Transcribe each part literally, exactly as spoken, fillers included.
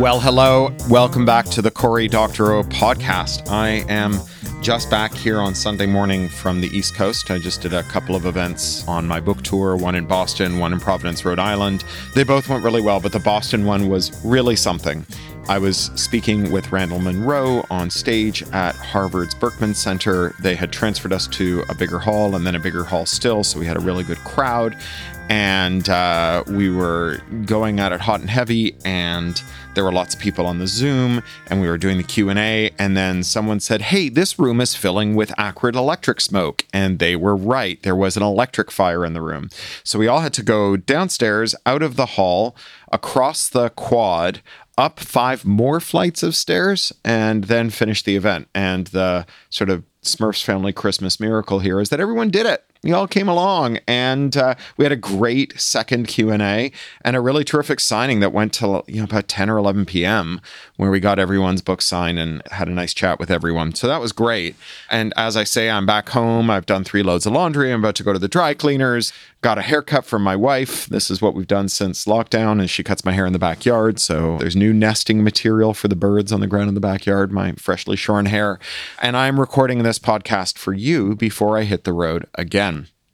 Well, hello. Welcome back to the Cory Doctorow podcast. I am just back here on Sunday morning from the East Coast. I just did a couple of events on my book tour, one in Boston, one in Providence, Rhode Island. They both went really well, but the Boston one was really something. I was speaking with Randall Munroe on stage at Harvard's Berkman Center. They had transferred us to a bigger hall and then a bigger hall still, so we had a really good crowd. And uh, we were going at it hot and heavy, and there were lots of people on the Zoom, and we were doing the Q and A, and then someone said, hey, this room is filling with acrid electric smoke. And they were right. There was an electric fire in the room. So we all had to go downstairs, out of the hall, across the quad, up five more flights of stairs, and then finish the event. And the sort of Smurfs Family Christmas miracle here is that everyone did it. You all came along, and uh, we had a great second Q and A and a really terrific signing that went till you know about ten or eleven p.m. where we got everyone's book signed and had a nice chat with everyone. So that was great. And as I say, I'm back home. I've done three loads of laundry. I'm about to go to the dry cleaners. Got a haircut from my wife. This is what we've done since lockdown, and she cuts my hair in the backyard. So there's new nesting material for the birds on the ground in the backyard, my freshly shorn hair. And I'm recording this podcast for you before I hit the road again.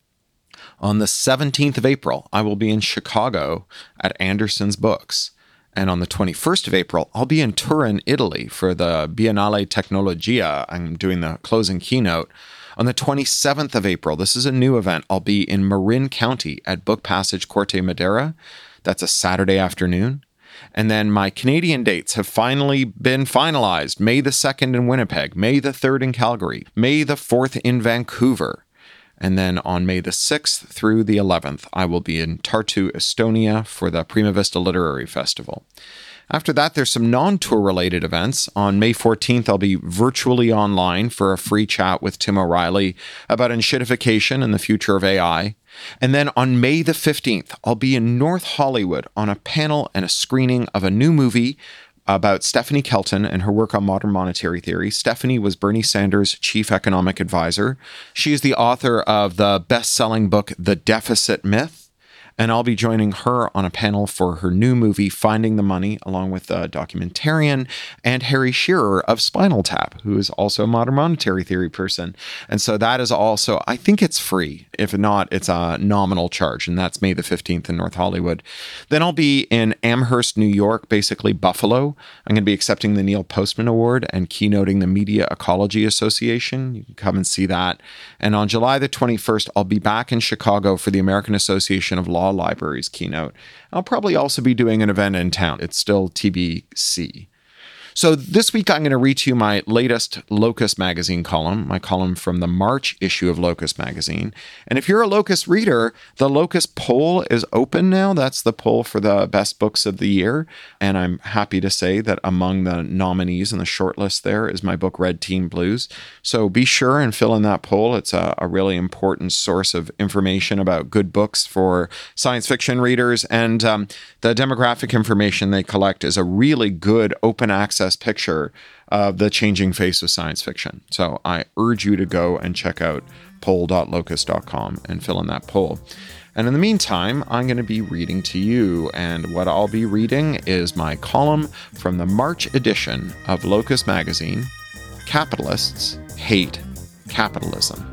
On the seventeenth of April, I will be in Chicago at Anderson's Books. And on the twenty-first of April, I'll be in Turin, Italy for the Biennale Tecnologia. I'm doing the closing keynote. On the twenty-seventh of April, this is a new event. I'll be in Marin County at Book Passage Corte Madera. That's a Saturday afternoon. And then my Canadian dates have finally been finalized. May the second in Winnipeg, May the third in Calgary, May the fourth in Vancouver. And then on May the sixth through the eleventh, I will be in Tartu, Estonia for the Prima Vista Literary Festival. After that, there's some non-tour related events. On May fourteenth, I'll be virtually online for a free chat with Tim O'Reilly about enshittification and the future of A I. And then on May the fifteenth, I'll be in North Hollywood on a panel and a screening of a new movie about Stephanie Kelton and her work on modern monetary theory. Stephanie was Bernie Sanders' chief economic advisor. She is the author of the best-selling book, The Deficit Myth. And I'll be joining her on a panel for her new movie, Finding the Money, along with a documentarian and Harry Shearer of Spinal Tap, who is also a modern monetary theory person. And so that is also, I think it's free. If not, it's a nominal charge. And that's May the fifteenth in North Hollywood. Then I'll be in Amherst, New York, basically Buffalo. I'm going to be accepting the Neil Postman Award and keynoting the Media Ecology Association. You can come and see that. And on July the twenty-first, I'll be back in Chicago for the American Association of Law Libraries keynote. I'll probably also be doing an event in town. It's still T B C. So this week, I'm going to read to you my latest Locus Magazine column, my column from the March issue of Locus Magazine. And if you're a Locus reader, the Locus poll is open now. That's the poll for the best books of the year. And I'm happy to say that among the nominees in the shortlist there is my book, Red Team Blues. So be sure and fill in that poll. It's a, a really important source of information about good books for science fiction readers. And um, the demographic information they collect is a really good open access picture of the changing face of science fiction. So I urge you to go and check out poll dot locus dot com and fill in that poll. And in the meantime, I'm going to be reading to you. And what I'll be reading is my column from the March edition of Locus Magazine, Capitalists Hate Capitalism.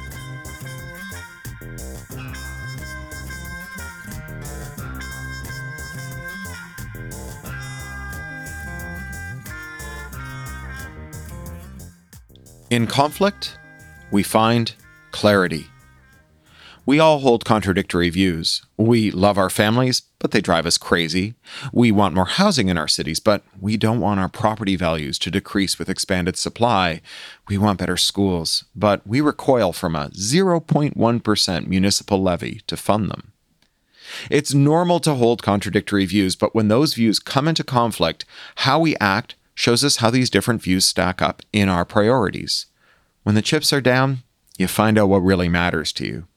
In conflict, we find clarity. We all hold contradictory views. We love our families, but they drive us crazy. We want more housing in our cities, but we don't want our property values to decrease with expanded supply. We want better schools, but we recoil from a zero point one percent municipal levy to fund them. It's normal to hold contradictory views, but when those views come into conflict, how we act shows us how these different views stack up in our priorities. When the chips are down, you find out what really matters to you.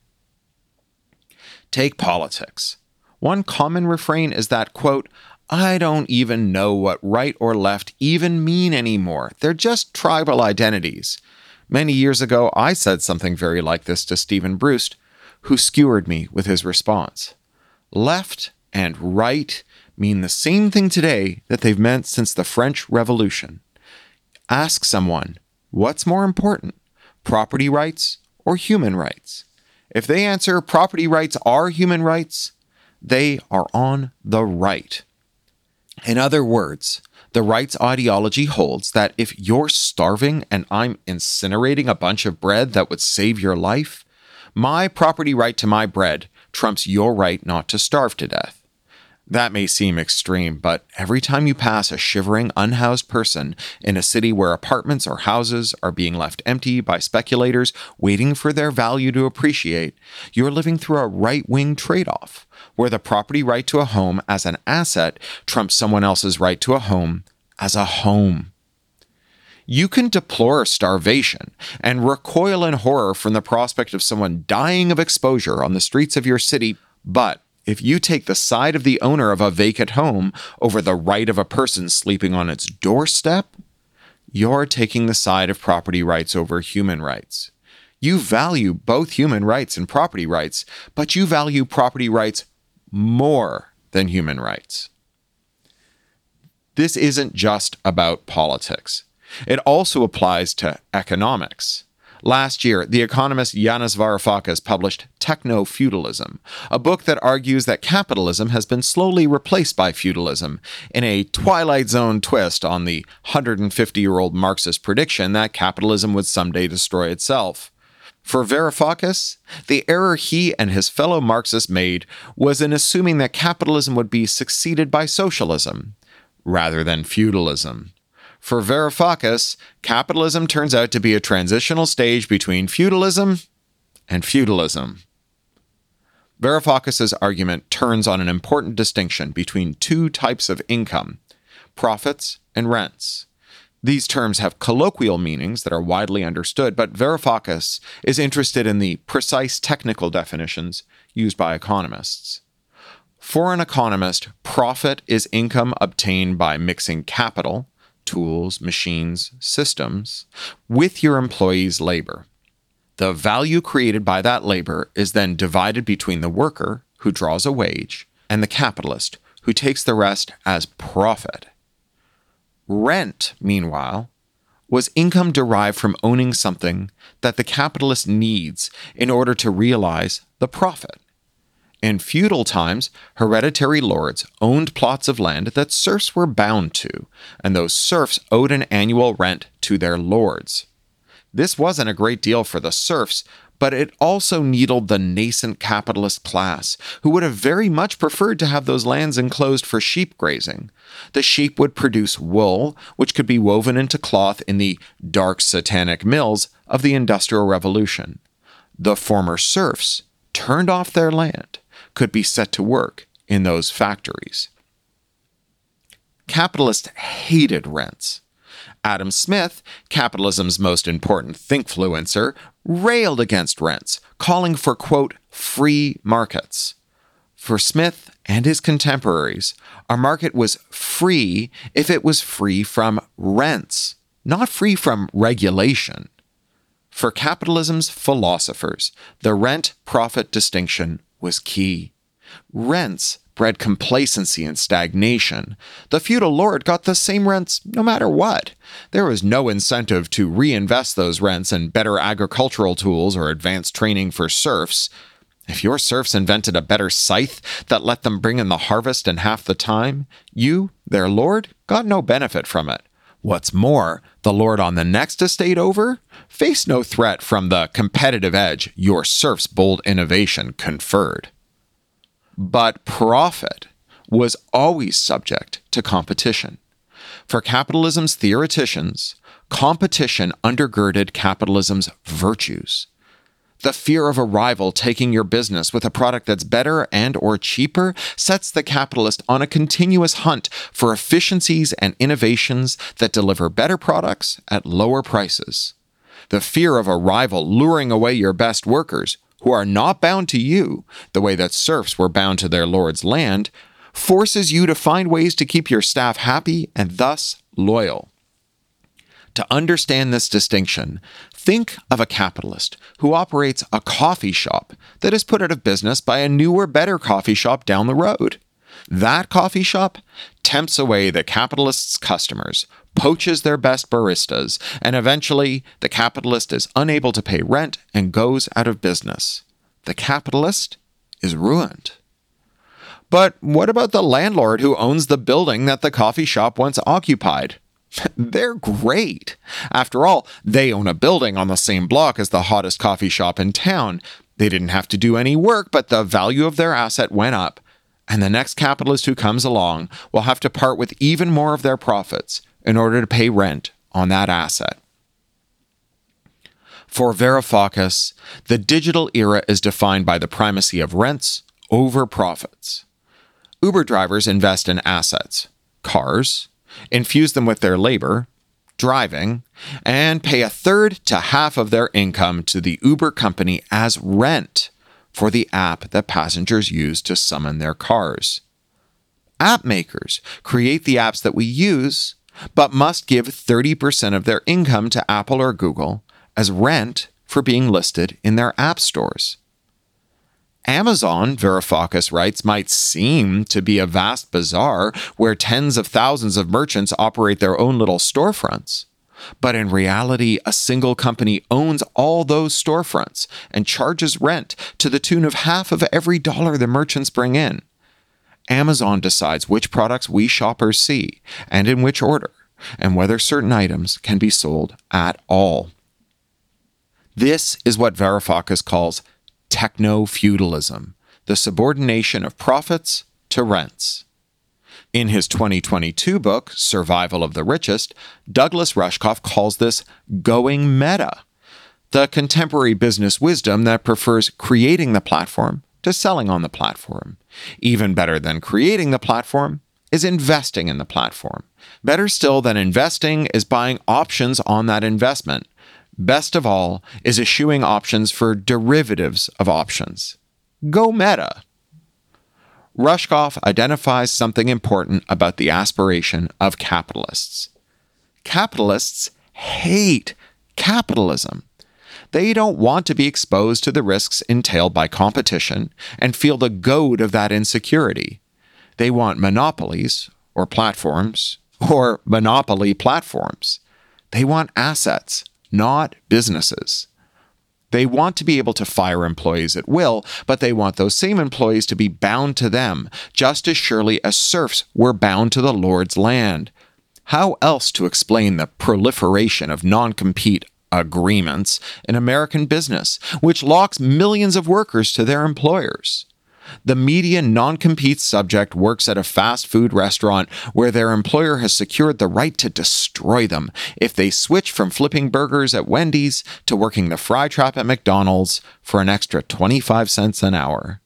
Take politics. One common refrain is that, quote, I don't even know what right or left even mean anymore. They're just tribal identities. Many years ago, I said something very like this to Stephen Brust, who skewered me with his response. Left and right mean the same thing today that they've meant since the French Revolution. Ask someone, what's more important, property rights or human rights? If they answer property rights are human rights, they are on the right. In other words, the rights ideology holds that if you're starving and I'm incinerating a bunch of bread that would save your life, my property right to my bread trumps your right not to starve to death. That may seem extreme, but every time you pass a shivering, unhoused person in a city where apartments or houses are being left empty by speculators waiting for their value to appreciate, you're living through a right-wing trade-off, where the property right to a home as an asset trumps someone else's right to a home as a home. You can deplore starvation and recoil in horror from the prospect of someone dying of exposure on the streets of your city, but if you take the side of the owner of a vacant home over the right of a person sleeping on its doorstep, you're taking the side of property rights over human rights. You value both human rights and property rights, but you value property rights more than human rights. This isn't just about politics. It also applies to economics. Last year, the economist Yanis Varoufakis published Techno-Feudalism, a book that argues that capitalism has been slowly replaced by feudalism, in a Twilight Zone twist on the one hundred fifty-year-old Marxist prediction that capitalism would someday destroy itself. For Varoufakis, the error he and his fellow Marxists made was in assuming that capitalism would be succeeded by socialism, rather than feudalism. For Varoufakis, capitalism turns out to be a transitional stage between feudalism and feudalism. Varoufakis' argument turns on an important distinction between two types of income, profits and rents. These terms have colloquial meanings that are widely understood, but Varoufakis is interested in the precise technical definitions used by economists. For an economist, profit is income obtained by mixing capital, tools, machines, systems, with your employee's labor. The value created by that labor is then divided between the worker, who draws a wage, and the capitalist, who takes the rest as profit. Rent, meanwhile, was income derived from owning something that the capitalist needs in order to realize the profit. In feudal times, hereditary lords owned plots of land that serfs were bound to, and those serfs owed an annual rent to their lords. This wasn't a great deal for the serfs, but it also needled the nascent capitalist class, who would have very much preferred to have those lands enclosed for sheep grazing. The sheep would produce wool, which could be woven into cloth in the dark satanic mills of the Industrial Revolution. The former serfs, turned off their land, could be set to work in those factories. Capitalists hated rents. Adam Smith, capitalism's most important thinkfluencer, railed against rents, calling for, quote, free markets. For Smith and his contemporaries, a market was free if it was free from rents, not free from regulation. For capitalism's philosophers, the rent-profit distinction was key. Rents bred complacency and stagnation. The feudal lord got the same rents no matter what. There was no incentive to reinvest those rents in better agricultural tools or advanced training for serfs. If your serfs invented a better scythe that let them bring in the harvest in half the time, you, their lord, got no benefit from it. What's more, the lord on the next estate over faced no threat from the competitive edge your serf's bold innovation conferred. But profit was always subject to competition. For capitalism's theoreticians, competition undergirded capitalism's virtues. The fear of a rival taking your business with a product that's better and or cheaper sets the capitalist on a continuous hunt for efficiencies and innovations that deliver better products at lower prices. The fear of a rival luring away your best workers, who are not bound to you the way that serfs were bound to their lord's land, forces you to find ways to keep your staff happy and thus loyal. To understand this distinction, think of a capitalist who operates a coffee shop that is put out of business by a newer, better coffee shop down the road. That coffee shop tempts away the capitalist's customers, poaches their best baristas, and eventually the capitalist is unable to pay rent and goes out of business. The capitalist is ruined. But what about the landlord who owns the building that the coffee shop once occupied? They're great. After all, they own a building on the same block as the hottest coffee shop in town. They didn't have to do any work, but the value of their asset went up, and the next capitalist who comes along will have to part with even more of their profits in order to pay rent on that asset. For Varoufakis, the digital era is defined by the primacy of rents over profits. Uber drivers invest in assets, cars, infuse them with their labor, driving, and pay a third to half of their income to the Uber company as rent for the app that passengers use to summon their cars. App makers create the apps that we use, but must give thirty percent of their income to Apple or Google as rent for being listed in their app stores. Amazon, Varoufakis writes, might seem to be a vast bazaar where tens of thousands of merchants operate their own little storefronts. But in reality, a single company owns all those storefronts and charges rent to the tune of half of every dollar the merchants bring in. Amazon decides which products we shoppers see and in which order, and whether certain items can be sold at all. This is what Varoufakis calls techno-feudalism, the subordination of profits to rents. In his twenty twenty-two book, Survival of the Richest, Douglas Rushkoff calls this going meta, the contemporary business wisdom that prefers creating the platform to selling on the platform. Even better than creating the platform is investing in the platform. Better still than investing is buying options on that investment. Best of all is eschewing options for derivatives of options. Go meta. Rushkoff identifies something important about the aspiration of capitalists. Capitalists hate capitalism. They don't want to be exposed to the risks entailed by competition and feel the goad of that insecurity. They want monopolies or platforms or monopoly platforms. They want assets, not businesses. They want to be able to fire employees at will, but they want those same employees to be bound to them, just as surely as serfs were bound to the Lord's land. How else to explain the proliferation of non-compete agreements in American business, which locks millions of workers to their employers? The median non-compete subject works at a fast food restaurant where their employer has secured the right to destroy them if they switch from flipping burgers at Wendy's to working the fry trap at McDonald's for an extra twenty-five cents an hour.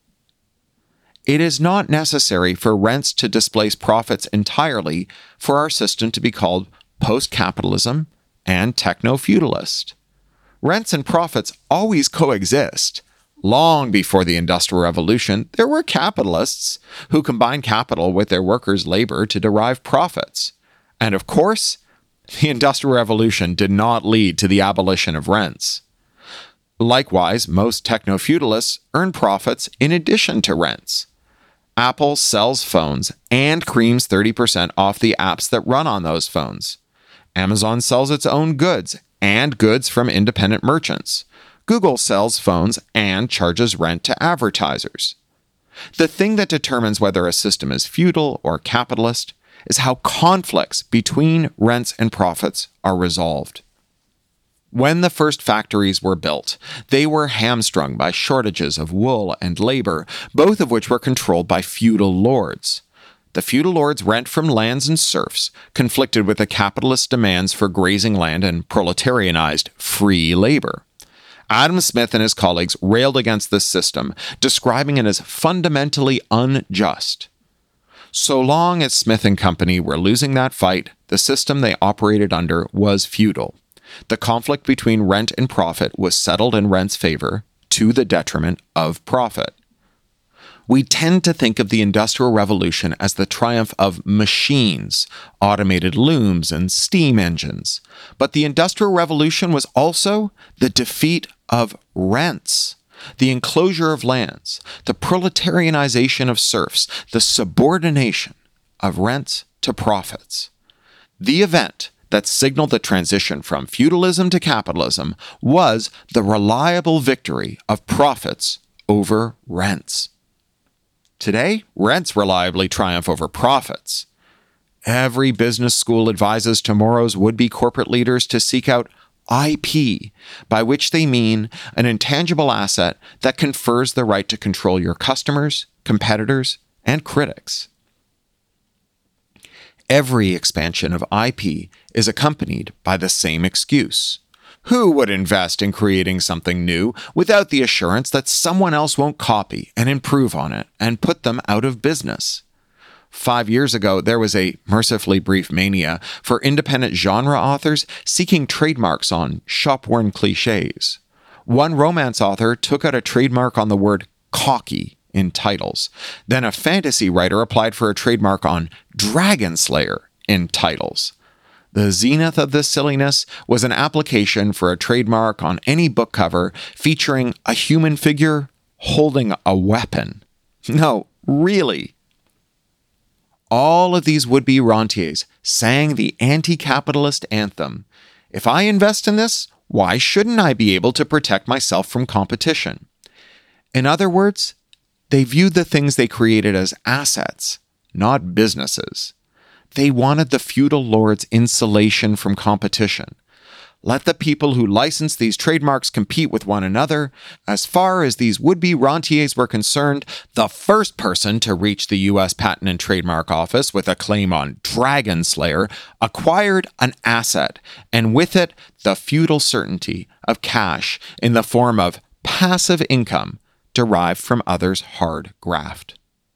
It is not necessary for rents to displace profits entirely for our system to be called post-capitalism and techno-feudalist. Rents and profits always coexist. Long before the Industrial Revolution, there were capitalists who combined capital with their workers' labor to derive profits. And of course, the Industrial Revolution did not lead to the abolition of rents. Likewise, most techno-feudalists earn profits in addition to rents. Apple sells phones and creams thirty percent off the apps that run on those phones. Amazon sells its own goods and goods from independent merchants. Google sells phones and charges rent to advertisers. The thing that determines whether a system is feudal or capitalist is how conflicts between rents and profits are resolved. When the first factories were built, they were hamstrung by shortages of wool and labor, both of which were controlled by feudal lords. The feudal lords' rent from lands and serfs conflicted with the capitalist demands for grazing land and proletarianized free labor. Adam Smith and his colleagues railed against this system, describing it as fundamentally unjust. So long as Smith and Company were losing that fight, the system they operated under was feudal. The conflict between rent and profit was settled in rent's favor, to the detriment of profit. We tend to think of the Industrial Revolution as the triumph of machines, automated looms, and steam engines. But the Industrial Revolution was also the defeat of rents. the enclosure of lands, the proletarianization of serfs, the subordination of rents to profits. The event that signaled the transition from feudalism to capitalism was the reliable victory of profits over rents. Today, rents reliably triumph over profits. Every business school advises tomorrow's would-be corporate leaders to seek out I P, by which they mean an intangible asset that confers the right to control your customers, competitors, and critics. Every expansion of I P is accompanied by the same excuse. Who would invest in creating something new without the assurance that someone else won't copy and improve on it and put them out of business? Five years ago, there was a mercifully brief mania for independent genre authors seeking trademarks on shop-worn cliches. One romance author took out a trademark on the word cocky in titles. Then a fantasy writer applied for a trademark on Dragon Slayer in titles. The zenith of this silliness was an application for a trademark on any book cover featuring a human figure holding a weapon. No, really. All of these would-be rentiers sang the anti-capitalist anthem. If I invest in this, why shouldn't I be able to protect myself from competition? In other words, they viewed the things they created as assets, not businesses. They wanted the feudal lord's insulation from competition. Let the people who license these trademarks compete with one another. As far as these would-be rentiers were concerned, the first person to reach the U S Patent and Trademark Office with a claim on Dragon Slayer acquired an asset, and with it, the feudal certainty of cash in the form of passive income derived from others' hard graft.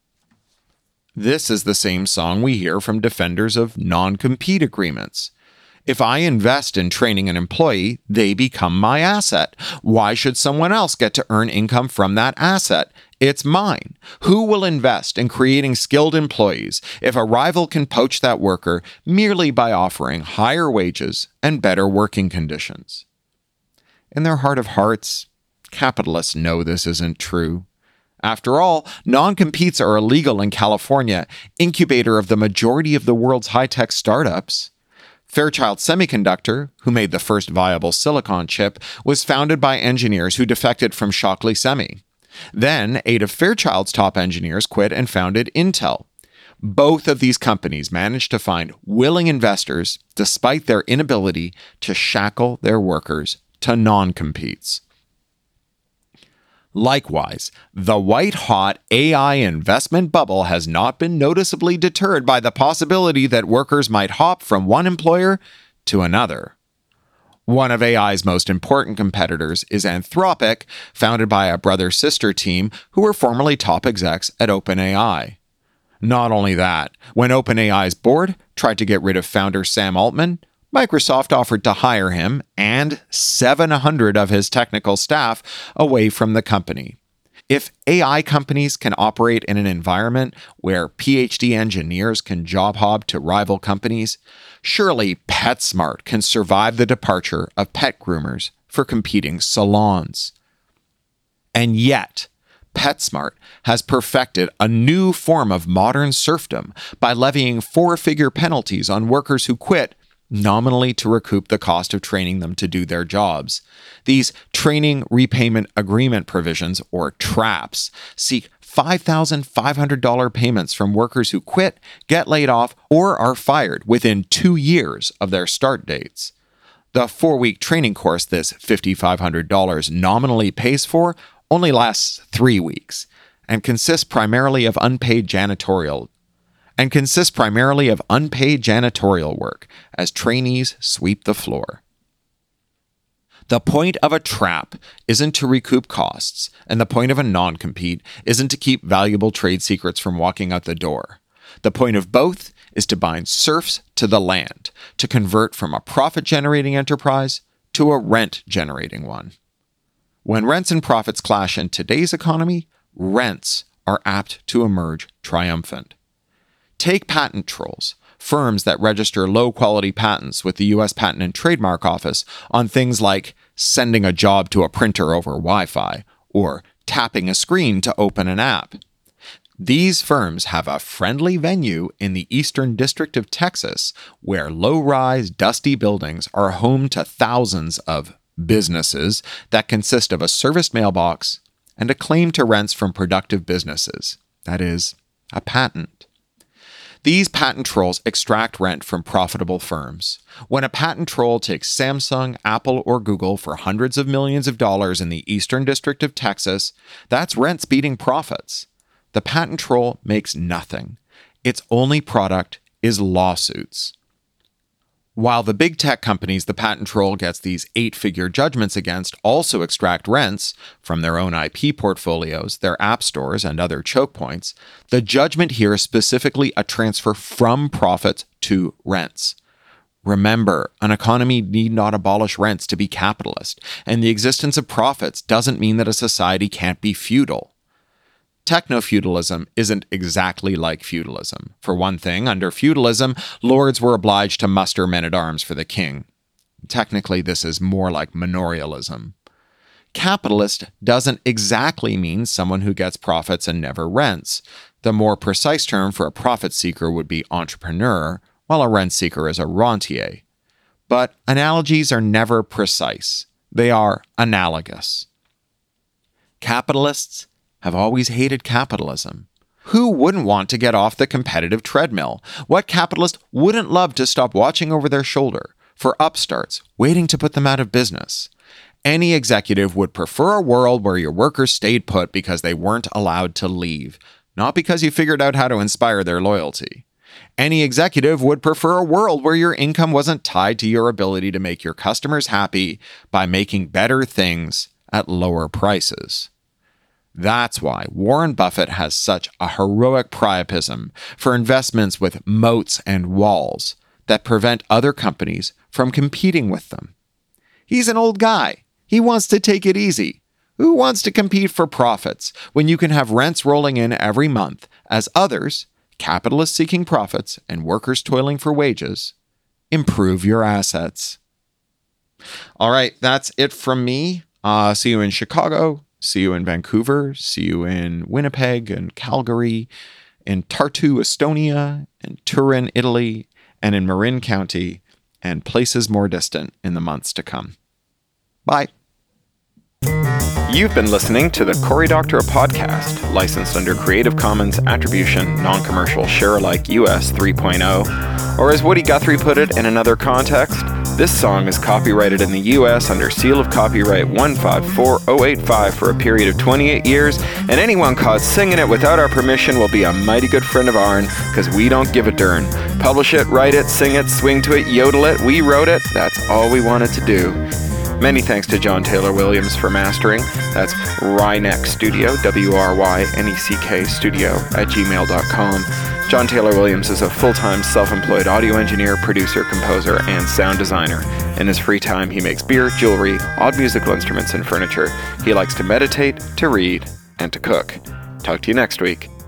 This is the same song we hear from defenders of non-compete agreements. If I invest in training an employee, they become my asset. Why should someone else get to earn income from that asset? It's mine. Who will invest in creating skilled employees if a rival can poach that worker merely by offering higher wages and better working conditions? In their heart of hearts, capitalists know this isn't true. After all, non-competes are illegal in California, incubator of the majority of the world's high-tech startups. Fairchild Semiconductor, who made the first viable silicon chip, was founded by engineers who defected from Shockley Semi. Then, eight of Fairchild's top engineers quit and founded Intel. Both of these companies managed to find willing investors despite their inability to shackle their workers to non-competes. Likewise, the white-hot A I investment bubble has not been noticeably deterred by the possibility that workers might hop from one employer to another. One of A I's most important competitors is Anthropic, founded by a brother-sister team who were formerly top execs at OpenAI. Not only that, when OpenAI's board tried to get rid of founder Sam Altman, Microsoft offered to hire him and seven hundred of his technical staff away from the company. If A I companies can operate in an environment where P H D engineers can job hop to rival companies, surely PetSmart can survive the departure of pet groomers for competing salons. And yet, PetSmart has perfected a new form of modern serfdom by levying four-figure penalties on workers who quit nominally to recoup the cost of training them to do their jobs. These training repayment agreement provisions, or TRAPs, seek five thousand five hundred dollars payments from workers who quit, get laid off, or are fired within two years of their start dates. The four-week training course this five thousand five hundred dollars nominally pays for only lasts three weeks and consists primarily of unpaid janitorial and consists primarily of unpaid janitorial work as trainees sweep the floor. The point of a trap isn't to recoup costs, and the point of a non-compete isn't to keep valuable trade secrets from walking out the door. The point of both is to bind serfs to the land, to convert from a profit-generating enterprise to a rent-generating one. When rents and profits clash in today's economy, rents are apt to emerge triumphant. Take patent trolls, firms that register low-quality patents with the U S Patent and Trademark Office on things like sending a job to a printer over Wi-Fi or tapping a screen to open an app. These firms have a friendly venue in the Eastern District of Texas where low-rise, dusty buildings are home to thousands of businesses that consist of a serviced mailbox and a claim to rents from productive businesses. That is, a patent. These patent trolls extract rent from profitable firms. When a patent troll takes Samsung, Apple, or Google for hundreds of millions of dollars in the Eastern District of Texas, that's rents beating profits. The patent troll makes nothing. Its only product is lawsuits. While the big tech companies the patent troll gets these eight-figure judgments against also extract rents from their own I P portfolios, their app stores, and other choke points, the judgment here is specifically a transfer from profits to rents. Remember, an economy need not abolish rents to be capitalist, and the existence of profits doesn't mean that a society can't be feudal. Techno-feudalism isn't exactly like feudalism. For one thing, under feudalism, lords were obliged to muster men-at-arms for the king. Technically, this is more like manorialism. Capitalist doesn't exactly mean someone who gets profits and never rents. The more precise term for a profit seeker would be entrepreneur, while a rent seeker is a rentier. But analogies are never precise. They are analogous. Capitalists have always hated capitalism. Who wouldn't want to get off the competitive treadmill? What capitalist wouldn't love to stop watching over their shoulder for upstarts waiting to put them out of business? Any executive would prefer a world where your workers stayed put because they weren't allowed to leave, not because you figured out how to inspire their loyalty. Any executive would prefer a world where your income wasn't tied to your ability to make your customers happy by making better things at lower prices. That's why Warren Buffett has such a heroic priapism for investments with moats and walls that prevent other companies from competing with them. He's an old guy. He wants to take it easy. Who wants to compete for profits when you can have rents rolling in every month as others, capitalists seeking profits and workers toiling for wages, improve your assets? All right, that's it from me. Uh, see you in Chicago. See you in Vancouver, see you in Winnipeg and Calgary, in Tartu, Estonia, in Turin, Italy, and in Marin County, and places more distant in the months to come. Bye. You've been listening to the Cory Doctorow Podcast, licensed under Creative Commons Attribution, Non-Commercial, Share-alike U S three point oh, or as Woody Guthrie put it in another context, this song is copyrighted in the U S under seal of copyright one five four oh eight five for a period of twenty-eight years, and anyone caught singing it without our permission will be a mighty good friend of ourn, because we don't give a darn. Publish it, write it, sing it, swing to it, yodel it, we wrote it, that's all we wanted to do. Many thanks to John Taylor Williams for mastering. That's Ryneck Studio, W R Y N E C K Studio at gmail dot com. John Taylor Williams is a full-time self-employed audio engineer, producer, composer, and sound designer. In his free time, he makes beer, jewelry, odd musical instruments, and furniture. He likes to meditate, to read, and to cook. Talk to you next week.